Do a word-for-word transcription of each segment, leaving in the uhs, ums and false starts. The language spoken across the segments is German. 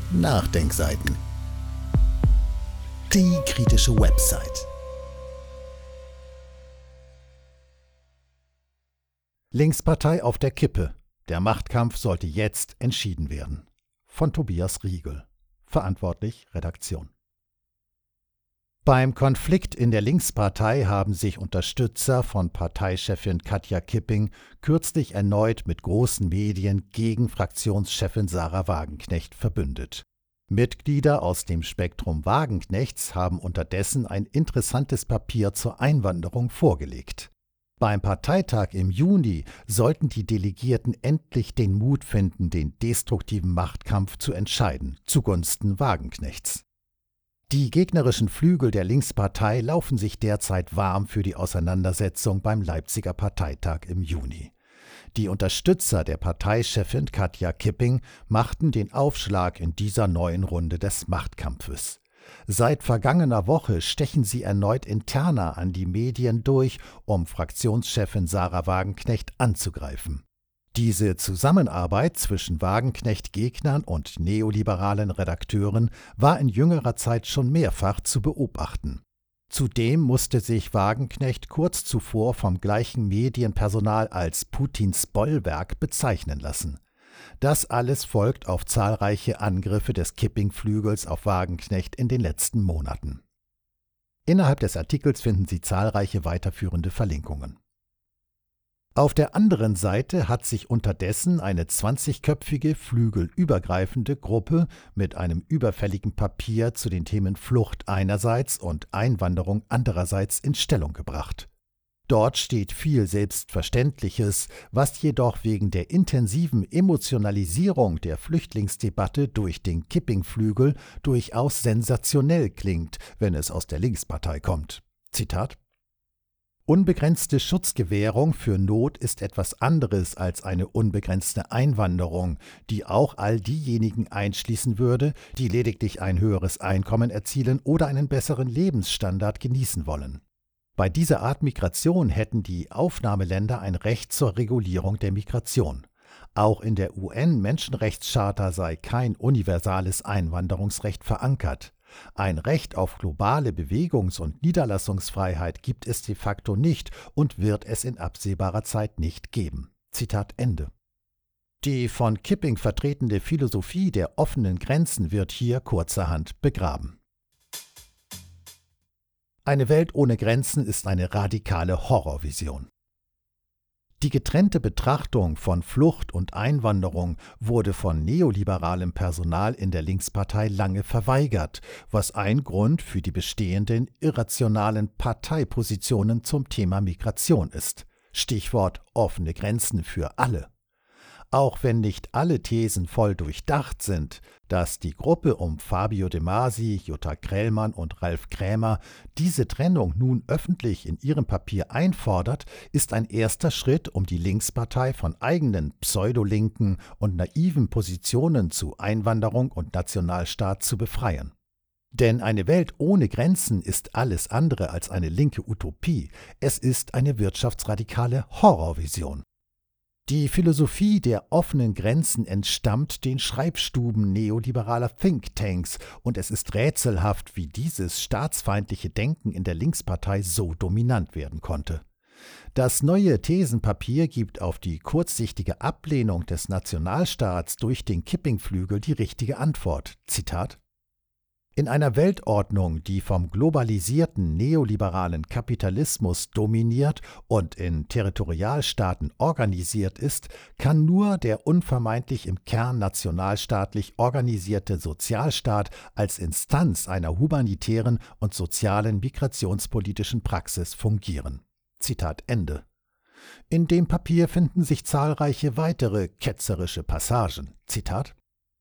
Nachdenkseiten. Die kritische Website. Linkspartei auf der Kippe. Der Machtkampf sollte jetzt entschieden werden. Von Tobias Riegel. Verantwortlich Redaktion. Beim Konflikt in der Linkspartei haben sich Unterstützer von Parteichefin Katja Kipping kürzlich erneut mit großen Medien gegen Fraktionschefin Sahra Wagenknecht verbündet. Mitglieder aus dem Spektrum Wagenknechts haben unterdessen ein interessantes Papier zur Einwanderung vorgelegt. Beim Parteitag im Juni sollten die Delegierten endlich den Mut finden, den destruktiven Machtkampf zu entscheiden, zugunsten Wagenknechts. Die gegnerischen Flügel der Linkspartei laufen sich derzeit warm für die Auseinandersetzung beim Leipziger Parteitag im Juni. Die Unterstützer der Parteichefin Katja Kipping machten den Aufschlag in dieser neuen Runde des Machtkampfes. Seit vergangener Woche stechen sie erneut interner an die Medien durch, um Fraktionschefin Sahra Wagenknecht anzugreifen. Diese Zusammenarbeit zwischen Wagenknecht-Gegnern und neoliberalen Redakteuren war in jüngerer Zeit schon mehrfach zu beobachten. Zudem musste sich Wagenknecht kurz zuvor vom gleichen Medienpersonal als Putins Bollwerk bezeichnen lassen. Das alles folgt auf zahlreiche Angriffe des Kipping-Flügels auf Wagenknecht in den letzten Monaten. Innerhalb des Artikels finden Sie zahlreiche weiterführende Verlinkungen. Auf der anderen Seite hat sich unterdessen eine zwanzigköpfige, flügelübergreifende Gruppe mit einem überfälligen Papier zu den Themen Flucht einerseits und Einwanderung andererseits in Stellung gebracht. Dort steht viel Selbstverständliches, was jedoch wegen der intensiven Emotionalisierung der Flüchtlingsdebatte durch den Kipping-Flügel durchaus sensationell klingt, wenn es aus der Linkspartei kommt. Zitat: Unbegrenzte Schutzgewährung für Not ist etwas anderes als eine unbegrenzte Einwanderung, die auch all diejenigen einschließen würde, die lediglich ein höheres Einkommen erzielen oder einen besseren Lebensstandard genießen wollen. Bei dieser Art Migration hätten die Aufnahmeländer ein Recht zur Regulierung der Migration. Auch in der U N-Menschenrechtscharta sei kein universales Einwanderungsrecht verankert. Ein Recht auf globale Bewegungs- und Niederlassungsfreiheit gibt es de facto nicht und wird es in absehbarer Zeit nicht geben. Zitat Ende. Die von Kipping vertretene Philosophie der offenen Grenzen wird hier kurzerhand begraben. Eine Welt ohne Grenzen ist eine radikale Horrorvision. Die getrennte Betrachtung von Flucht und Einwanderung wurde von neoliberalem Personal in der Linkspartei lange verweigert, was ein Grund für die bestehenden irrationalen Parteipositionen zum Thema Migration ist. Stichwort offene Grenzen für alle. Auch wenn nicht alle Thesen voll durchdacht sind, dass die Gruppe um Fabio De Masi, Jutta Krellmann und Ralf Krämer diese Trennung nun öffentlich in ihrem Papier einfordert, ist ein erster Schritt, um die Linkspartei von eigenen pseudolinken und naiven Positionen zu Einwanderung und Nationalstaat zu befreien. Denn eine Welt ohne Grenzen ist alles andere als eine linke Utopie, es ist eine wirtschaftsradikale Horrorvision. Die Philosophie der offenen Grenzen entstammt den Schreibstuben neoliberaler Thinktanks und es ist rätselhaft, wie dieses staatsfeindliche Denken in der Linkspartei so dominant werden konnte. Das neue Thesenpapier gibt auf die kurzsichtige Ablehnung des Nationalstaats durch den Kipping-Flügel die richtige Antwort. Zitat: In einer Weltordnung, die vom globalisierten neoliberalen Kapitalismus dominiert und in Territorialstaaten organisiert ist, kann nur der unvermeidlich im Kern nationalstaatlich organisierte Sozialstaat als Instanz einer humanitären und sozialen migrationspolitischen Praxis fungieren. Zitat Ende. In dem Papier finden sich zahlreiche weitere ketzerische Passagen. Zitat: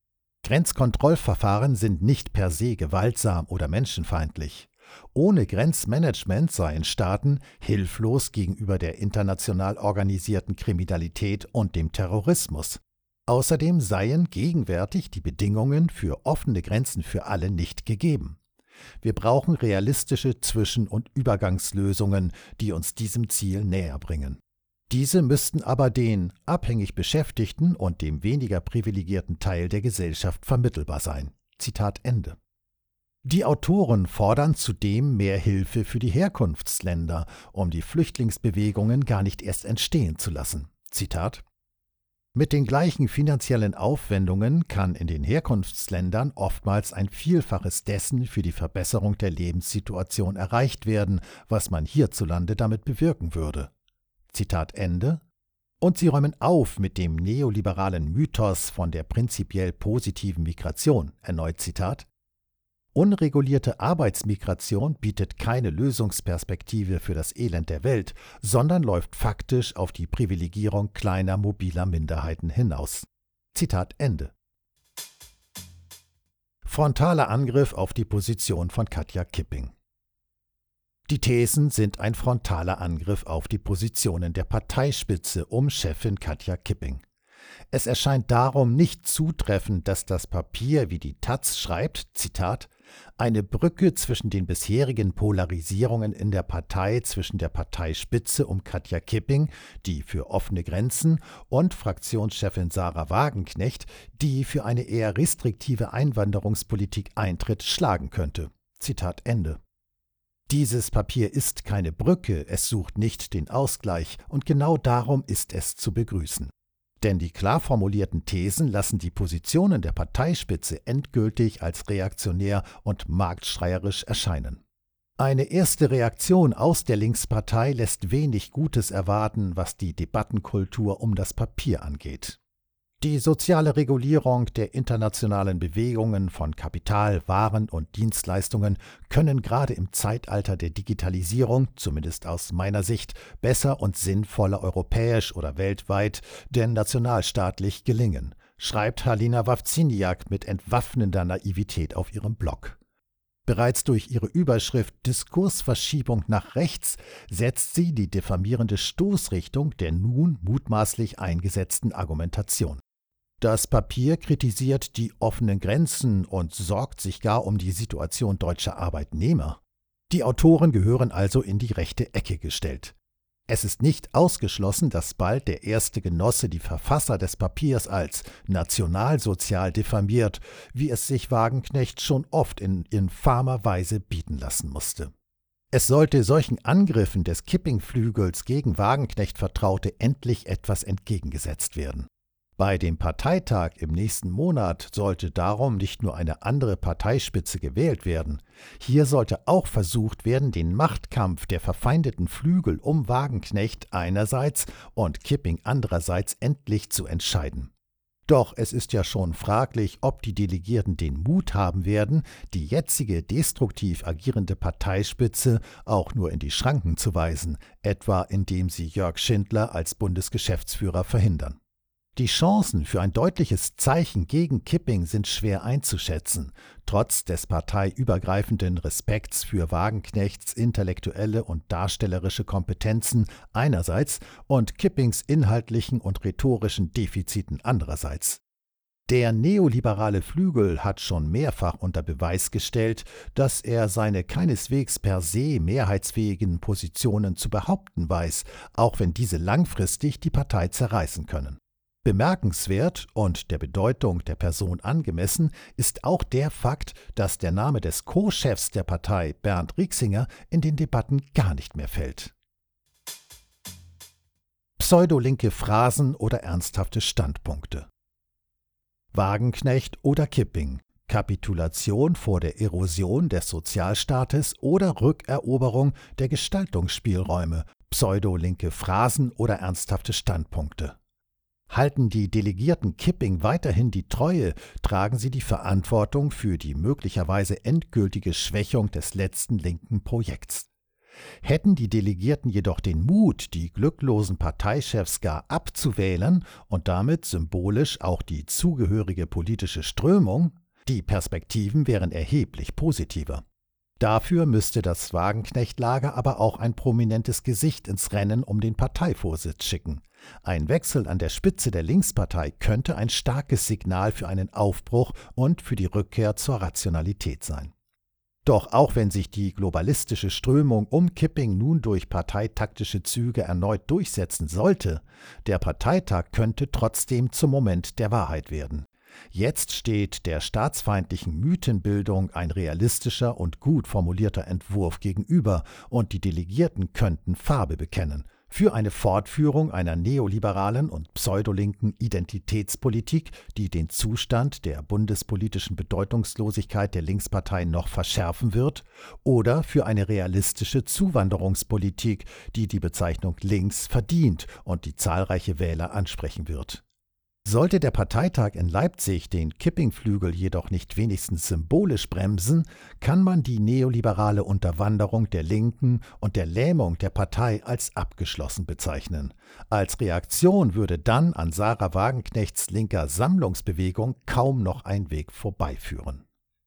Grenzkontrollverfahren sind nicht per se gewaltsam oder menschenfeindlich. Ohne Grenzmanagement seien Staaten hilflos gegenüber der international organisierten Kriminalität und dem Terrorismus. Außerdem seien gegenwärtig die Bedingungen für offene Grenzen für alle nicht gegeben. Wir brauchen realistische Zwischen- und Übergangslösungen, die uns diesem Ziel näher bringen. Diese müssten aber den abhängig Beschäftigten und dem weniger privilegierten Teil der Gesellschaft vermittelbar sein. Zitat Ende. Die Autoren fordern zudem mehr Hilfe für die Herkunftsländer, um die Flüchtlingsbewegungen gar nicht erst entstehen zu lassen. Zitat: Mit den gleichen finanziellen Aufwendungen kann in den Herkunftsländern oftmals ein Vielfaches dessen für die Verbesserung der Lebenssituation erreicht werden, was man hierzulande damit bewirken würde. Zitat Ende. Und sie räumen auf mit dem neoliberalen Mythos von der prinzipiell positiven Migration. Erneut Zitat: Unregulierte Arbeitsmigration bietet keine Lösungsperspektive für das Elend der Welt, sondern läuft faktisch auf die Privilegierung kleiner mobiler Minderheiten hinaus. Zitat Ende. Frontaler Angriff auf die Position von Katja Kipping. Die Thesen sind ein frontaler Angriff auf die Positionen der Parteispitze um Chefin Katja Kipping. Es erscheint darum nicht zutreffend, dass das Papier, wie die Taz schreibt, Zitat, eine Brücke zwischen den bisherigen Polarisierungen in der Partei zwischen der Parteispitze um Katja Kipping, die für offene Grenzen, und Fraktionschefin Sarah Wagenknecht, die für eine eher restriktive Einwanderungspolitik eintritt, schlagen könnte. Zitat Ende. Dieses Papier ist keine Brücke, es sucht nicht den Ausgleich, und genau darum ist es zu begrüßen. Denn die klar formulierten Thesen lassen die Positionen der Parteispitze endgültig als reaktionär und marktschreierisch erscheinen. Eine erste Reaktion aus der Linkspartei lässt wenig Gutes erwarten, was die Debattenkultur um das Papier angeht. Die soziale Regulierung der internationalen Bewegungen von Kapital, Waren und Dienstleistungen können gerade im Zeitalter der Digitalisierung, zumindest aus meiner Sicht, besser und sinnvoller europäisch oder weltweit denn nationalstaatlich gelingen, schreibt Halina Wawrzyniak mit entwaffnender Naivität auf ihrem Blog. Bereits durch ihre Überschrift »Diskursverschiebung nach rechts« setzt sie die diffamierende Stoßrichtung der nun mutmaßlich eingesetzten Argumentation. Das Papier kritisiert die offenen Grenzen und sorgt sich gar um die Situation deutscher Arbeitnehmer. Die Autoren gehören also in die rechte Ecke gestellt. Es ist nicht ausgeschlossen, dass bald der erste Genosse die Verfasser des Papiers als nationalsozial diffamiert, wie es sich Wagenknecht schon oft in infamer Weise bieten lassen musste. Es sollte solchen Angriffen des Kipping-Flügels gegen Wagenknecht-Vertraute endlich etwas entgegengesetzt werden. Bei dem Parteitag im nächsten Monat sollte darum nicht nur eine andere Parteispitze gewählt werden. Hier sollte auch versucht werden, den Machtkampf der verfeindeten Flügel um Wagenknecht einerseits und Kipping andererseits endlich zu entscheiden. Doch es ist ja schon fraglich, ob die Delegierten den Mut haben werden, die jetzige destruktiv agierende Parteispitze auch nur in die Schranken zu weisen, etwa indem sie Jörg Schindler als Bundesgeschäftsführer verhindern. Die Chancen für ein deutliches Zeichen gegen Kipping sind schwer einzuschätzen, trotz des parteiübergreifenden Respekts für Wagenknechts intellektuelle und darstellerische Kompetenzen einerseits und Kippings inhaltlichen und rhetorischen Defiziten andererseits. Der neoliberale Flügel hat schon mehrfach unter Beweis gestellt, dass er seine keineswegs per se mehrheitsfähigen Positionen zu behaupten weiß, auch wenn diese langfristig die Partei zerreißen können. Bemerkenswert und der Bedeutung der Person angemessen ist auch der Fakt, dass der Name des Co-Chefs der Partei, Bernd Rieksinger, in den Debatten gar nicht mehr fällt. Pseudolinke Phrasen oder ernsthafte Standpunkte. Wagenknecht oder Kipping, Kapitulation vor der Erosion des Sozialstaates oder Rückeroberung der Gestaltungsspielräume, pseudolinke Phrasen oder ernsthafte Standpunkte. Halten die Delegierten Kipping weiterhin die Treue, tragen sie die Verantwortung für die möglicherweise endgültige Schwächung des letzten linken Projekts. Hätten die Delegierten jedoch den Mut, die glücklosen Parteichefs gar abzuwählen und damit symbolisch auch die zugehörige politische Strömung, die Perspektiven wären erheblich positiver. Dafür müsste das Wagenknecht-Lager aber auch ein prominentes Gesicht ins Rennen um den Parteivorsitz schicken. Ein Wechsel an der Spitze der Linkspartei könnte ein starkes Signal für einen Aufbruch und für die Rückkehr zur Rationalität sein. Doch auch wenn sich die globalistische Strömung um Kipping nun durch parteitaktische Züge erneut durchsetzen sollte, der Parteitag könnte trotzdem zum Moment der Wahrheit werden. Jetzt steht der staatsfeindlichen Mythenbildung ein realistischer und gut formulierter Entwurf gegenüber, und die Delegierten könnten Farbe bekennen für eine Fortführung einer neoliberalen und pseudolinken Identitätspolitik, die den Zustand der bundespolitischen Bedeutungslosigkeit der Linkspartei noch verschärfen wird, oder für eine realistische Zuwanderungspolitik, die die Bezeichnung links verdient und die zahlreiche Wähler ansprechen wird. Sollte der Parteitag in Leipzig den Kipping-Flügel jedoch nicht wenigstens symbolisch bremsen, kann man die neoliberale Unterwanderung der Linken und der Lähmung der Partei als abgeschlossen bezeichnen. Als Reaktion würde dann an Sarah Wagenknechts linker Sammlungsbewegung kaum noch ein Weg vorbeiführen.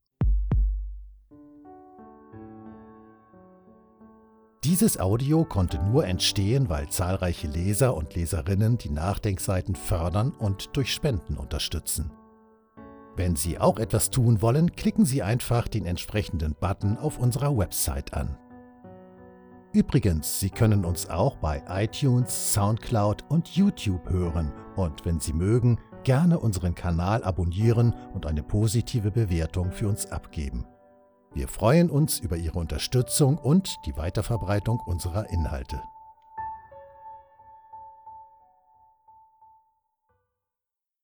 Dieses Audio konnte nur entstehen, weil zahlreiche Leser und Leserinnen die Nachdenkseiten fördern und durch Spenden unterstützen. Wenn Sie auch etwas tun wollen, klicken Sie einfach den entsprechenden Button auf unserer Website an. Übrigens, Sie können uns auch bei iTunes, Soundcloud und YouTube hören und wenn Sie mögen, gerne unseren Kanal abonnieren und eine positive Bewertung für uns abgeben. Wir freuen uns über Ihre Unterstützung und die Weiterverbreitung unserer Inhalte.